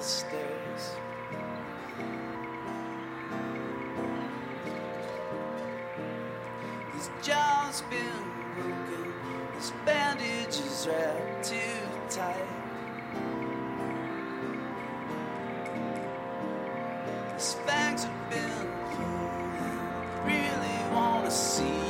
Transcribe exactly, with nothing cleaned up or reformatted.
the stairs. His jaw's been broken, his bandage is wrapped too tight. His fangs have been pulling, really wanna see